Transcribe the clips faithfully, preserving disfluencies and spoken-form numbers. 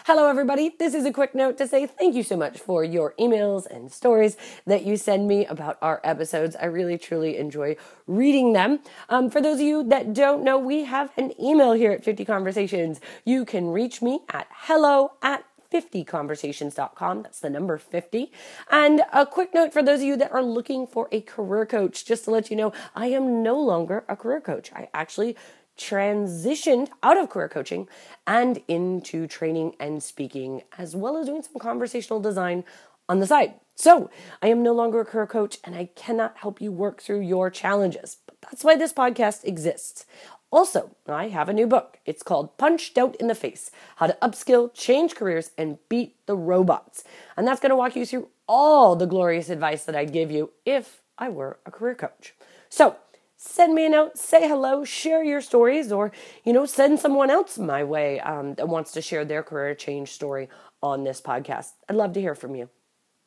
Hello, everybody. This is a quick note to say thank you so much for your emails and stories that you send me about our episodes. I really, truly enjoy reading them. Um, for those of you that don't know, we have an email here at fifty Conversations. You can reach me at hello at fifty conversations dot com. That's the number fifty. And a quick note for those of you that are looking for a career coach, just to let you know, I am no longer a career coach. I actually transitioned out of career coaching and into training and speaking, as well as doing some conversational design on the side. So I am no longer a career coach and I cannot help you work through your challenges. But that's why this podcast exists. Also, I have a new book. It's called Punched Out in the Face, How to Upskill, Change Careers, and Beat the Robots. And that's going to walk you through all the glorious advice that I'd give you if I were a career coach. So send me a note, say hello, share your stories, or, you know, send someone else my way um, that wants to share their career change story on this podcast. I'd love to hear from you.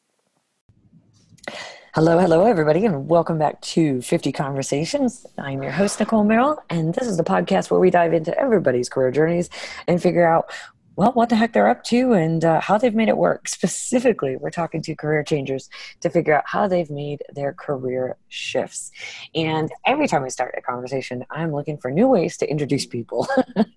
Hello, hello, everybody, and welcome back to fifty Conversations. I'm your host, Nicole Merrill, and this is the podcast where we dive into everybody's career journeys and figure out, well, what the heck they're up to and uh, how they've made it work. Specifically, we're talking to career changers to figure out how they've made their career shifts. And every time we start a conversation, I'm looking for new ways to introduce people.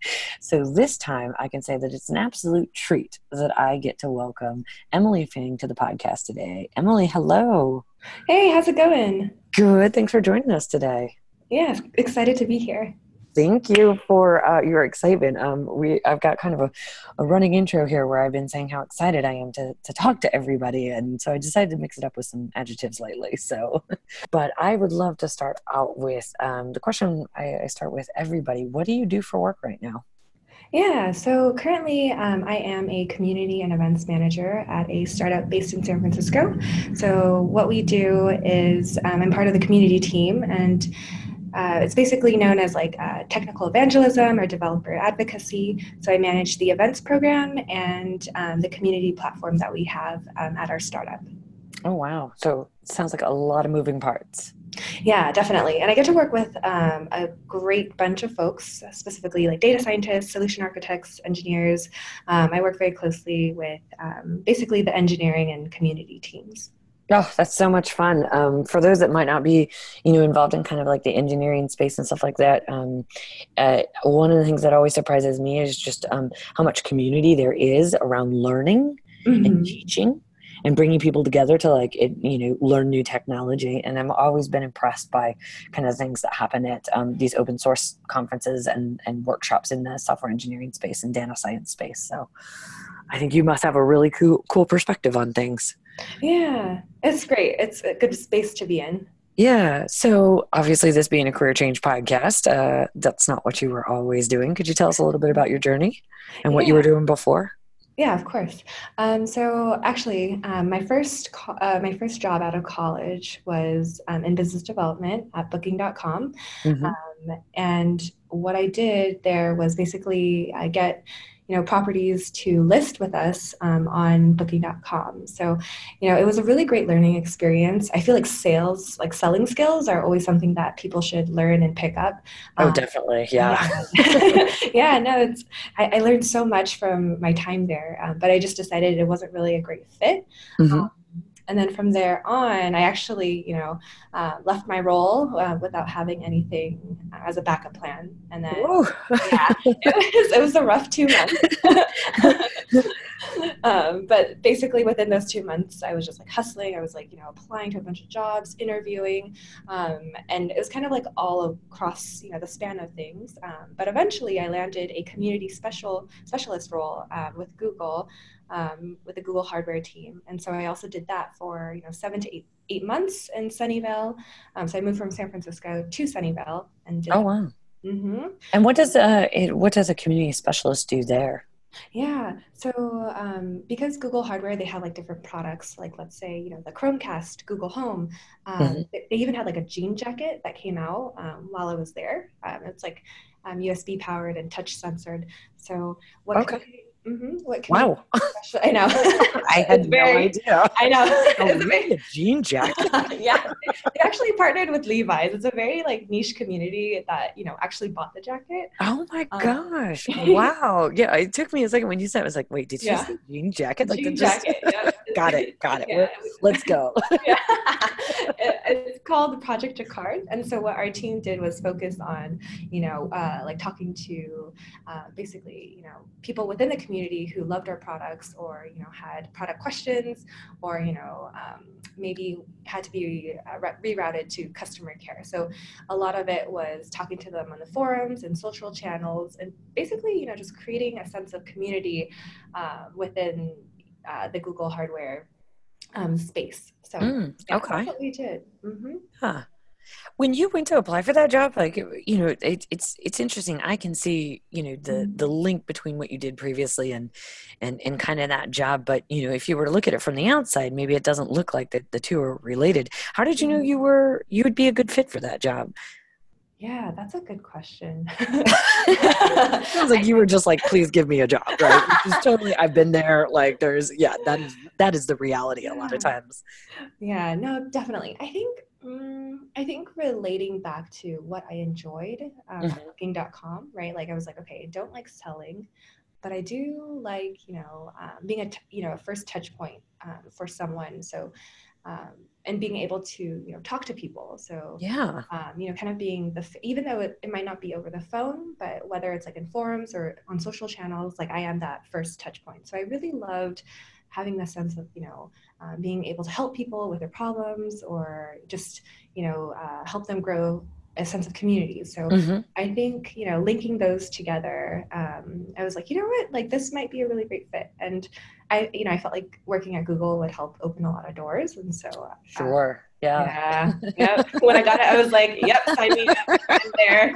So this time I can say that it's an absolute treat that I get to welcome Emily Feng to the podcast today. Emily, hello. Hey, how's it going? Good. Thanks for joining us today. Yeah, excited to be here. Thank you for uh, your excitement. Um, we I've got kind of a, a running intro here where I've been saying how excited I am to to talk to everybody, and so I decided to mix it up with some adjectives lately. So, but I would love to start out with um, the question I, I start with everybody. What do you do for work right now? Yeah, so currently um, I am a community and events manager at a startup based in San Francisco. So what we do is um, I'm part of the community team, and Uh, it's basically known as like uh, technical evangelism or developer advocacy. So I manage the events program and um, the community platform that we have um, at our startup. Oh, wow. So it sounds like a lot of moving parts. Yeah, definitely. And I get to work with um, a great bunch of folks, specifically like data scientists, solution architects, engineers. Um, I work very closely with um, basically the engineering and community teams. Oh, that's so much fun. Um, for those that might not be, you know, involved in kind of like the engineering space and stuff like that, um, uh, one of the things that always surprises me is just um, how much community there is around learning mm-hmm. and teaching and bringing people together to like, it, you know, learn new technology. And I've always been impressed by kind of things that happen at um, these open source conferences and, and workshops in the software engineering space and data science space. So I think you must have a really cool, cool perspective on things. Yeah, it's great. It's a good space to be in. Yeah. So obviously this being a career change podcast, uh, that's not what you were always doing. Could you tell us a little bit about your journey and what yeah. you were doing before? Yeah, of course. Um, so actually, um, my first co- uh, my first job out of college was um, in business development at booking dot com. Mm-hmm. Um, and what I did there was basically I get you know, properties to list with us um, on booking dot com. So, you know, it was a really great learning experience. I feel like sales, like selling skills are always something that people should learn and pick up. Oh, um, definitely. Yeah. Yeah, yeah no, it's, I, I learned so much from my time there, um, but I just decided it wasn't really a great fit. Mm-hmm. Um, And then from there on, I actually, you know, uh, left my role uh, without having anything as a backup plan. And then, yeah, it was, it was a rough two months. um, but basically within those two months, I was just like hustling. I was like, you know, applying to a bunch of jobs, interviewing. Um, and it was kind of like all across, you know, the span of things. Um, but eventually I landed a community special specialist role um, with Google. Um, with the Google hardware team. And so I also did that for, you know, seven to eight, eight months in Sunnyvale. Um, so I moved from San Francisco to Sunnyvale and did Oh, wow. Mm-hmm. And what does, uh, it, what does a community specialist do there? Yeah. So um, because Google hardware, they have like different products, like let's say, you know, the Chromecast, Google Home. Um, mm-hmm. they, they even had like a jean jacket that came out um, while I was there. Um, it's like um, U S B powered and touch censored. So what okay. Community, Mm-hmm. What community? Wow. I know. I had It's no very, idea. I know. Oh, It's really? very- A jean jacket? yeah, they actually partnered with Levi's. It's a very like niche community that, you know, actually bought the jacket. Oh my Um, gosh. Wow. Yeah, it took me a second when you said it. I was like, wait, did she yeah, say jean jacket? Like that jean just jacket. Yeah, got it. Got it. yeah. We're, let's go. Yeah. It- it's called Project Jacquard. And so what our team did was focus on, you know, uh, like talking to uh, basically, you know, people within the community who loved our products or, you know, had product questions or, you know, um, maybe had to be uh, re- rerouted to customer care. So a lot of it was talking to them on the forums and social channels and basically, you know, just creating a sense of community uh, within uh, the Google hardware um, space. So Mm, yeah, that's okay. what we did. Mm-hmm. Huh. When you went to apply for that job, like, you know, it, it's it's interesting. I can see, you know, the the Mm-hmm. link between what you did previously and and and kind of that job. But, you know, if you were to look at it from the outside, maybe it doesn't look like the, the two are related. How did you know you were you would be a good fit for that job? Yeah, that's a good question. Sounds like you were just like, please give me a job, right? Which is totally, I've been there. Like, there's, yeah, that is that is the reality a lot of Yeah. times. Yeah, no, definitely. I think um, I think relating back to what I enjoyed um, at Mhm. booking dot com, right? Like I was like, okay, I don't like selling, but I do like, you know, um, being a, t- you know, a first touch point um, for someone. So, um, and being able to, you know, talk to people. So, Yeah. um, you know, kind of being the, f- even though it, it might not be over the phone, but whether it's like in forums or on social channels, like I am that first touch point. So I really loved having the sense of, you know, uh, being able to help people with their problems or just, you know, uh, help them grow a sense of community. So Hmm. I think, you know, linking those together, um, I was like, you know what, like this might be a really great fit. And I, you know, I felt like working at Google would help open a lot of doors. And so, uh, Sure. Yeah. yeah, yep. When I got it, I was like, yep, sign me up. I'm there.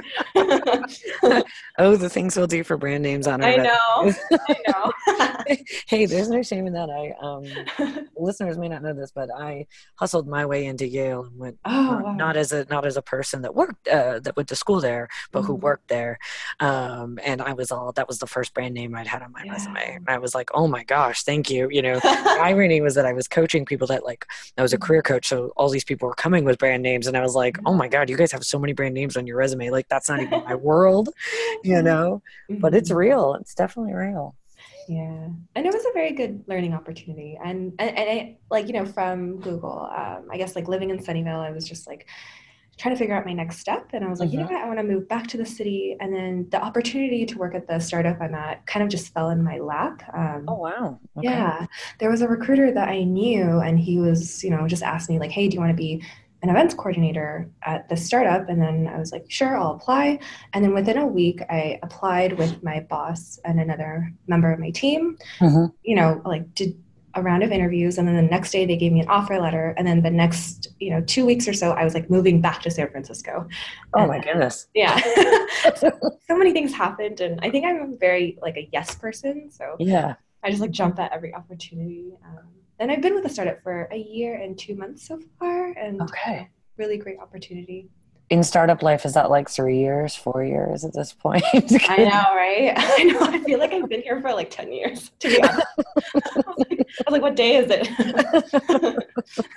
Oh, the things we'll do for brand names on our I know. resumes. I know. Hey, there's no shame in that. I um listeners may not know this, but I hustled my way into Yale and went Oh, not, wow. not as a not as a person that worked uh, that went to school there, but who Mhm. worked there. Um, and I was all that was the first brand name I'd had on my resume. Yeah. And I was like, oh my gosh, thank you. You know, the irony was that I was coaching people that like I was a career coach, so all these people were coming with brand names, and I was like, oh my god, you guys have so many brand names on your resume. Like that's not even my world, you know. But it's Mhm. real. It's definitely real. Yeah, and it was a very good learning opportunity. And and, and I, like, you know, from Google, um, I guess like living in Sunnyvale, I was just like trying to figure out my next step. And I was like, you know Hmm. what, I want to move back to the city. And then the opportunity to work at the startup I'm at kind of just fell in my lap. Oh Um, wow. Okay. yeah, there was a recruiter that I knew, and he was, you know, just asked me like, hey, do you want to be an events coordinator at the startup? And then I was like, sure, I'll apply. And then within a week, I applied with my boss and another member of my team, Hmm. you know, like did a round of interviews. And then the next day they gave me an offer letter. And then the next, you know, two weeks or so, I was like moving back to San Francisco. Oh And my then, goodness. yeah, so, so many things happened. And I think I'm very like a yes person. So Yeah. I just like jump at every opportunity. Um, and I've been with the startup for a year and two months so far, and you know, Okay. really great opportunity. In startup life, is that like three years, four years at this point? I know, right? I know. I feel like I've been here for like ten years, to be honest. I was like, I was like what day is it?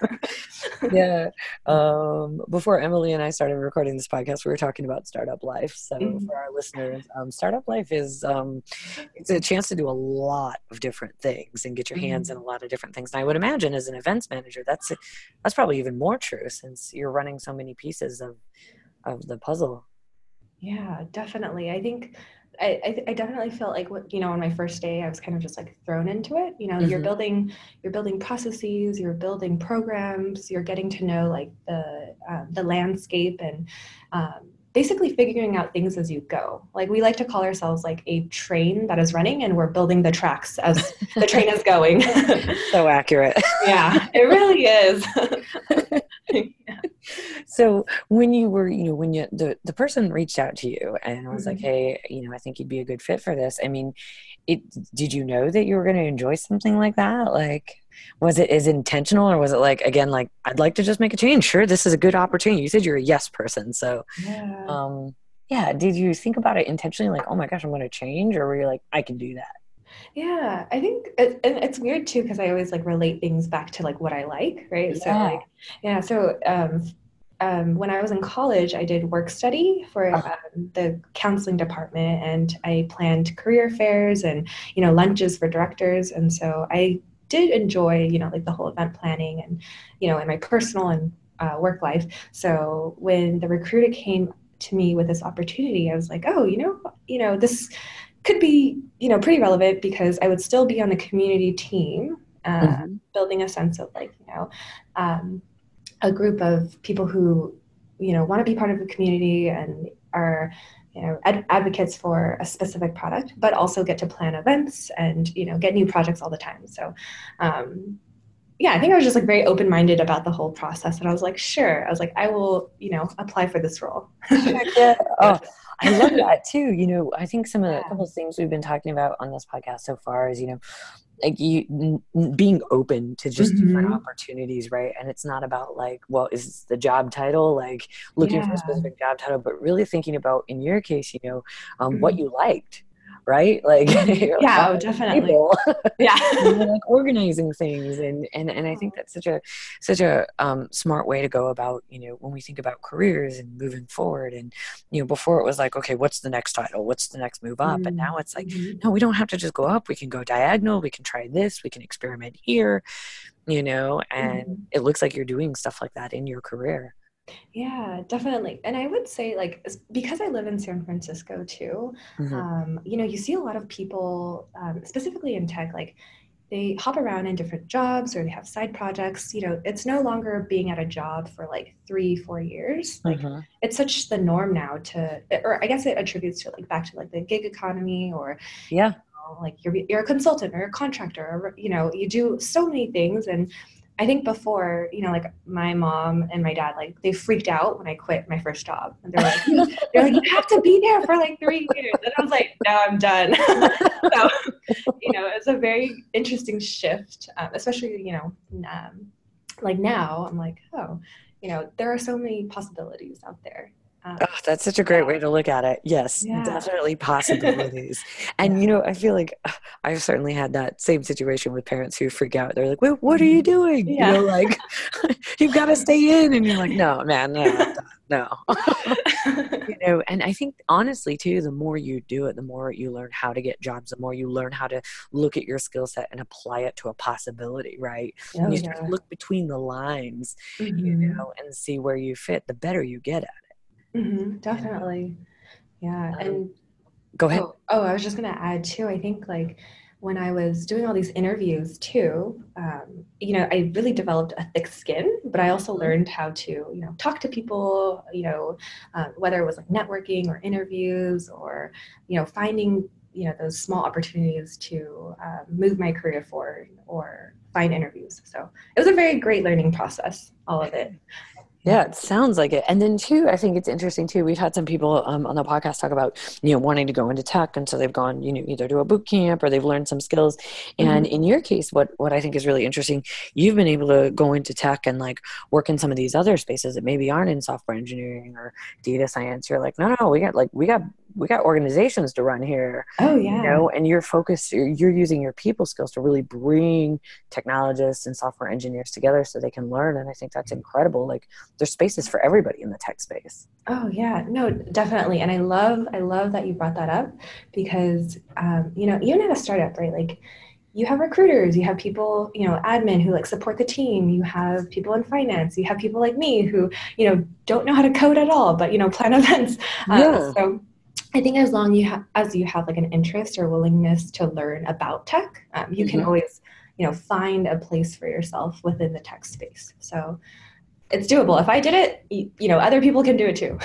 Yeah. Um, before Emily and I started recording this podcast, we were talking about startup life. So Mhm. for our listeners, um, startup life is um, it's a chance to do a lot of different things and get your hands in a Mhm. lot of different things. And I would imagine as an events manager, that's that's probably even more true since you're running so many pieces of of the puzzle. Yeah, definitely. I think I, I, I definitely felt like what, you know, on my first day, I was kind of just like thrown into it. You know, you're Hmm. building, you're building processes, you're building programs, you're getting to know like the um, the landscape and um, basically figuring out things as you go. Like we like to call ourselves like a train that is running, and we're building the tracks as the train is going. So accurate. Yeah, it really is. Yeah. So when you were, you know, when you the, the person reached out to you and was like, Mhm. hey, you know, I think you'd be a good fit for this. I mean, it did you know that you were going to enjoy something like that? Like, was it as intentional or was it like, again, like, I'd like to just make a change. Sure, this is a good opportunity. You said you're a yes person. So, Yeah. um, yeah, did you think about it intentionally? Like, oh my gosh, I'm going to change, or were you like, I can do that? Yeah, I think it, and it's weird too because I always like relate things back to like what I like, right? So Yeah. like, yeah, so um, um, when I was in college, I did work study for Uh, um, the counseling department, and I planned career fairs and you know lunches for directors, and so I did enjoy you know like the whole event planning and you know in my personal and uh, work life. So when the recruiter came to me with this opportunity, I was like, oh, you know, you know this could be, you know, pretty relevant because I would still be on the community team, uh, mhm. building a sense of like, you know, um, a group of people who, you know, want to be part of the community and are, you know, ad- advocates for a specific product, but also get to plan events and, you know, get new projects all the time. So, um, yeah, I think I was just like very open minded about the whole process. And I was like, sure. I was like, I will, you know, apply for this role. Heck yeah. Yeah. Oh, I love that too. You know, I think some of the a couple of things we've been talking about on this podcast so far is, you know, like you n- n- being open to just different Hmm. opportunities, right? And it's not about like, well, is this the job title, like looking for a Yeah. specific job title, but really thinking about, in your case, you know, um, what Mhm. you liked, right? Like Mhm. you're like, oh, Yeah, oh, I like definitely. people. Yeah. You know, like organizing things, and and and I think that's such a such a um, smart way to go about, you know, when we think about careers and moving forward. And you know, before it was like, okay, what's the next title, what's the next move up, and Mm, now it's like, mhm, no, we don't have to just go up, we can go diagonal, we can try this, we can experiment here, you know. And mhm. it looks like you're doing stuff like that in your career. Yeah, definitely. And I would say, like, s- because I live in San Francisco too, Hmm. um, you know, you see a lot of people, um, specifically in tech, like they hop around in different jobs or they have side projects. You know, it's no longer being at a job for like three, four years. Like, Hmm. it's such the norm now to, or I guess it attributes to like back to like the gig economy or Yeah. like you're you're a consultant or a contractor or you know you do so many things. And I think before, you know like my mom and my dad, like they freaked out when I quit my first job, and they're like you, they're like you have to be there for like three years, and I was like no, I'm done. So you know it's a very interesting shift, um, especially you know um, like now I'm like, oh, you know there are so many possibilities out there. Oh, um, that's such a great way to look at it. Yes, yeah. definitely possibilities. And, Yeah. you know, I feel like uh, I've certainly had that same situation with parents who freak out. They're like, "Wait, what are you Mhm. doing?" You Yeah. know, like, you've got to stay in. And you're like, no, man, no, I'm done. No. You know, and I think honestly, too, the more you do it, the more you learn how to get jobs, the more you learn how to look at your skill set and apply it to a possibility, right? And Oh you start to yeah. look between the lines, you Hmm. know, and see where you fit, the better you get at Hmm. it, you know. Definitely. Yeah. Um, And go ahead. oh, oh, I was just gonna add too. I think like when I was doing all these interviews too, um, you know, I really developed a thick skin, but I also Mhm. learned how to, you know, talk to people, you know, um, whether it was like networking or interviews or, you know, finding, you know, those small opportunities to um, move my career forward or find interviews. So it was a very great learning process, all of it. Yeah. Yeah, it sounds like it. And then too, I think it's interesting too. We've had some people um, on the podcast talk about, you know, wanting to go into tech, and so they've gone, you know, either to a boot camp or they've learned some skills. And Hmm. in your case, what what I think is really interesting, you've been able to go into tech and like work in some of these other spaces that maybe aren't in software engineering or data science. You're like, no, no, we got like we got we got organizations to run here, Oh you yeah. know, and you're focused, you're, you're using your people skills to really bring technologists and software engineers together so they can learn. And I think that's incredible. Like there's spaces for everybody in the tech space. Oh yeah, no, definitely. And I love, I love that you brought that up because, um, you know, even at a startup, right? Like you have recruiters, you have people, you know, admin who like support the team. You have people in finance. You have people like me who, you know, don't know how to code at all, but you know, plan events. Um, Yeah. so I think as long you ha- as you have like an interest or willingness to learn about tech, um, you can Hmm. always, you know, find a place for yourself within the tech space. So it's doable. If I did it, you, you know, other people can do it too.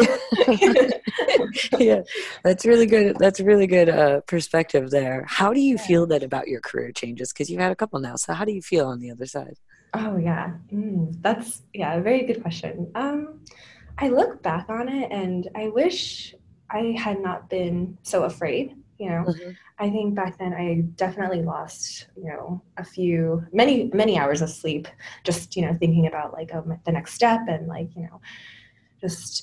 Yeah, that's really good. That's really good uh, perspective there. How do you Yeah. feel that about your career changes? Because you've had a couple now. So how do you feel on the other side? Oh yeah, mm, that's yeah, a very good question. Um, I look back on it and I wish I had not been so afraid. You know, Hmm. I think back then I definitely lost, you know, a few, many, many hours of sleep just, you know, thinking about like um, the next step and like, you know, just.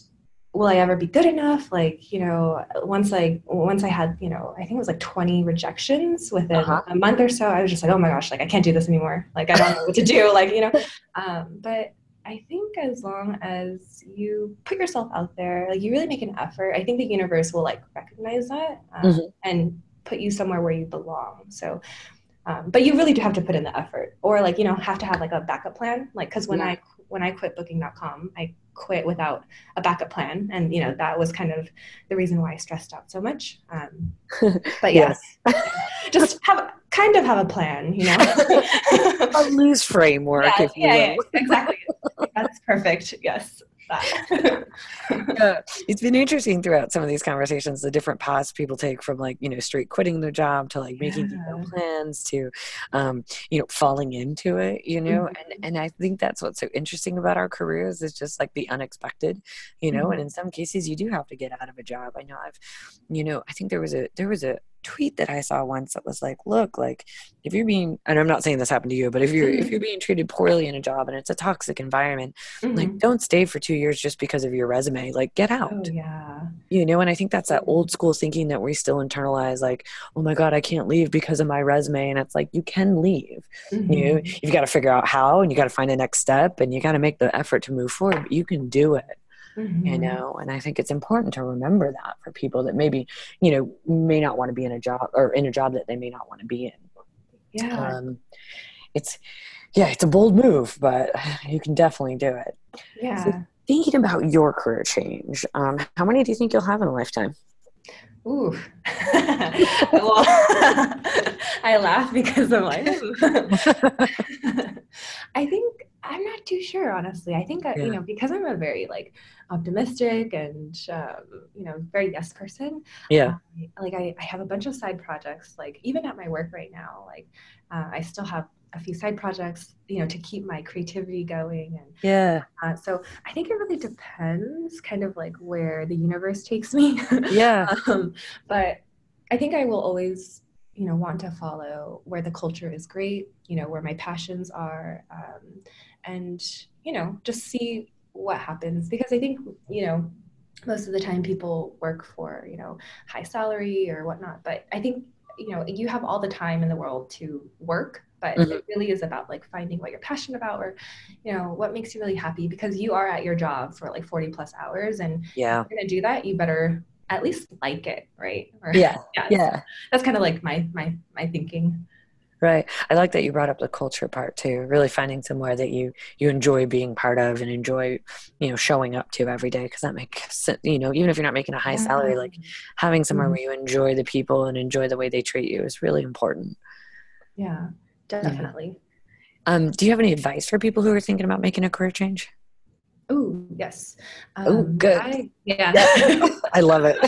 will I ever be good enough? Like, you know, once I once I had, you know, I think it was like twenty rejections within Uh-huh. a month or so, I was just like, oh my gosh, like I can't do this anymore. Like I don't know what to do. Like, you know, um, but I think as long as you put yourself out there, like you really make an effort, I think the universe will like recognize that um, Hmm. and put you somewhere where you belong. So um, but you really do have to put in the effort, or like, you know, have to have like a backup plan. Like, cause when Yeah. I, when I quit booking dot com, I quit without a backup plan. And, you know, that was kind of the reason why I stressed out so much. Um, but yeah, Yes. just have, kind of have a plan, you know? A loose framework, yeah, if you yeah, yeah, will. exactly. That's perfect. Yes. That. Yeah, it's been interesting throughout some of these conversations, the different paths people take from like, you know, straight quitting their job to like making detailed yeah. plans to, um, you know, falling into it, you know, Mhm. and, and I think that's what's so interesting about our careers is just like the unexpected, you know, and Mhm. in some cases you do have to get out of a job. I know I've, you know, I think there was a, there was a tweet that I saw once that was like, look, like if you're being, and I'm not saying this happened to you, but if you're, if Mhm. you're being treated poorly in a job and it's a toxic environment, like Mhm. don't stay for two years just because of your resume, like get Oh out, yeah. you know. And I think that's that old Mhm. school thinking that we still internalize, like, oh my god, I can't leave because of my resume. And it's like, you can leave, you know, Mhm. you've got to figure out how, and you got to find the next step, and you got to make the effort to move forward, but you can do it, you Mhm. know. And I think it's important to remember that for people that maybe, you know, may not want to be in a job, or in a job that they may not want to be in. Yeah. um it's Yeah, it's a bold move, but you can definitely do it. So Yeah. thinking about your career change, um, how many do you think you'll have in a lifetime? Ooh. Well, I laugh because I'm like, hmm. I think I'm not too sure, honestly. I think, uh, you Yeah. know, because I'm a very like optimistic and, um, you know, very yes person, Yeah. um, like I, I have a bunch of side projects, like even at my work right now, like uh, I still have a few side projects, you know, to keep my creativity going. And Yeah. Uh, so I think it really depends, kind of like where the universe takes me. Yeah. um, but I think I will always, you know, want to follow where the culture is great, you know, where my passions are, um, and you know, just see what happens. Because I think, you know, most of the time people work for, you know, high salary or whatnot. But I think, you know, you have all the time in the world to work, but Mhm. it really is about like finding what you're passionate about, or you know, what makes you really happy, because you are at your job for like forty plus hours, and if Yeah. you're going to do that, you better at least like it, right? Or Yeah. yeah, so Yeah. that's kind of like my my my thinking. Right. I like that you brought up the culture part too. Really finding somewhere that you you enjoy being part of and enjoy, you know, showing up to every day. Because that makes sense. You know, even if you're not making a high Yeah. salary, like having somewhere Mhm. where you enjoy the people and enjoy the way they treat you is really important. Yeah, Yeah. definitely. Um, do you have any advice for people who are thinking about making a career change? Oh yes. Oh, um good. I yeah. Yeah. I love it.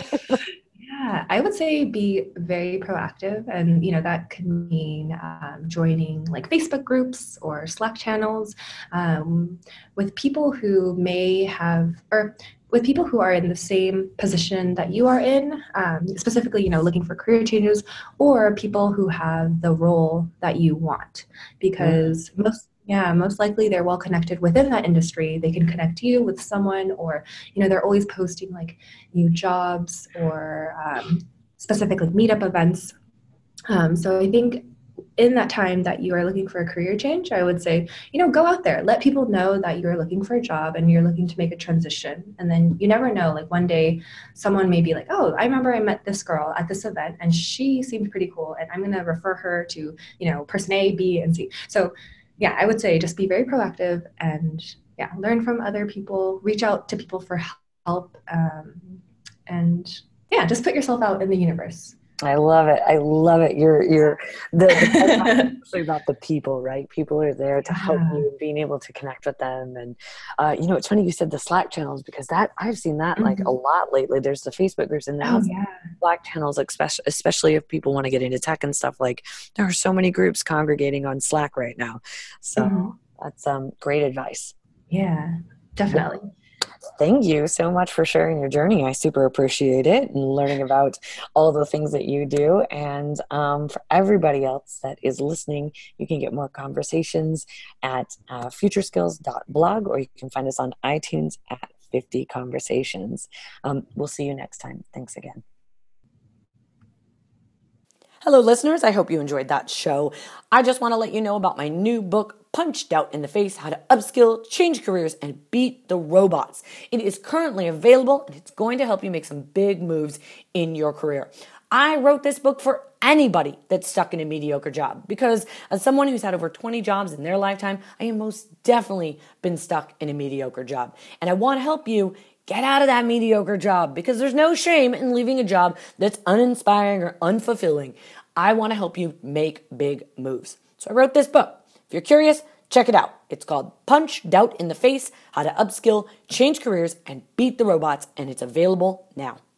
Yeah, I would say be very proactive, and you know that could mean um, joining like Facebook groups or Slack channels um, with people who may have, or with people who are in the same position that you are in, um, specifically, you know, looking for career changes, or people who have the role that you want, Mm, because most yeah, most likely they're well connected within that industry. They can connect you with someone, or you know, they're always posting like new jobs or um, specific like meetup events. Um, so I think in that time that you are looking for a career change, I would say, you know, go out there, let people know that you're looking for a job and you're looking to make a transition. And then you never know, like one day someone may be like, oh, I remember I met this girl at this event and she seemed pretty cool. And I'm going to refer her to, you know, person A, B, and C. So yeah, I would say just be very proactive and yeah, learn from other people, reach out to people for help. Um, and yeah, just put yourself out in the universe. I love it. I love it. You're you're the the part about it is actually about the people, right? People are there to help Yeah. you and being able to connect with them. And uh, you know, it's funny you said the Slack channels because that I've seen that like a Mhm. lot lately. There's the Facebook groups and now Oh it's yeah. Slack channels, especially especially if people want to get into tech and stuff. Like there are so many groups congregating on Slack right now. So Mhm. that's um great advice. Yeah, definitely. Thank you so much for sharing your journey. I super appreciate it and learning about all the things that you do. And um, for everybody else that is listening, you can get more conversations at uh, future skills dot blog, or you can find us on iTunes at fifty conversations. Um, we'll see you next time. Thanks again. Hello, listeners. I hope you enjoyed that show. I just want to let you know about my new book, Punch Doubt in the Face, How to Upskill, Change Careers, and Beat the Robots. It is currently available, and it's going to help you make some big moves in your career. I wrote this book for anybody that's stuck in a mediocre job, because as someone who's had over twenty jobs in their lifetime, I have most definitely been stuck in a mediocre job. And I want to help you get out of that mediocre job, because there's no shame in leaving a job that's uninspiring or unfulfilling. I want to help you make big moves. So I wrote this book. If you're curious, check it out. It's called Punch Doubt in the Face, How to Upskill, Change Careers, and Beat the Robots, and it's available now.